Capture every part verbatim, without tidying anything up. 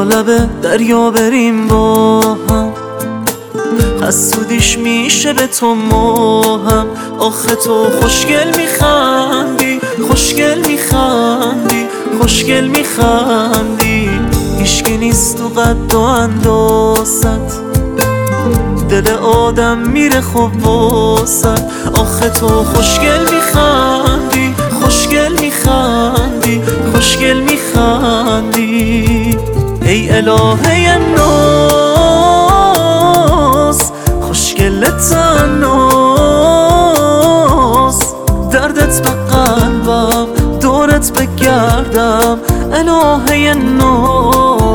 تا لب دریا بریم با هم، حسودیش میشه به تو ماهم. آخه تو خوشگل میخندی، خوشگل میخندی، خوشگل میخندی. هیچکی نیست تو قد و اندازت، دل آدم میره خوب واسد. آخه تو خوشگل میخندی، خوشگل میخندی، خوشگل میخندی. ای الهه ناز، خوشگل تناز، دردت به قلبم، دورت بگردم. الهه ناز،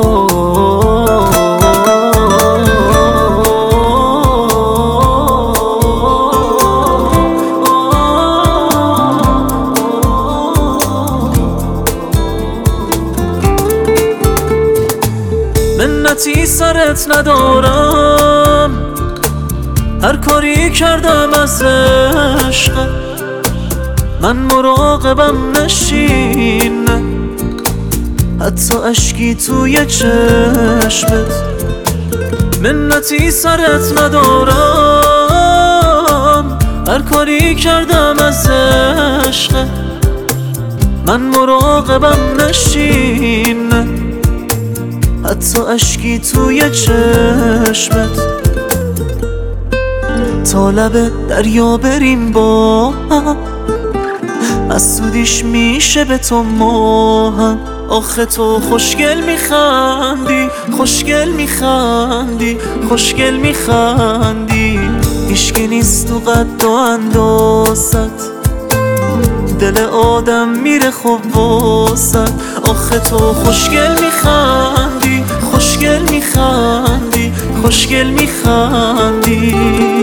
منتی سرت ندارم، هر کاری کردم از عشق. من مراقبم نشین، حتی اشکی توی چشمت. منتی سرت ندارم، هر کاری کردم از عشق. من مراقبم نشین، حتی اشکی توی چشمت. تا لب دریا بریم با هم، حسودیش میشه به تو ماهم. آخه تو خوشگل میخندی، خوشگل میخندی، خوشگل میخندی. هیچکی نیست تو قد و اندازت، دل آدم میره خوب واسد. آخه تو خوشگل میخندی، خوشگل میخندی، خوشگل میخندی.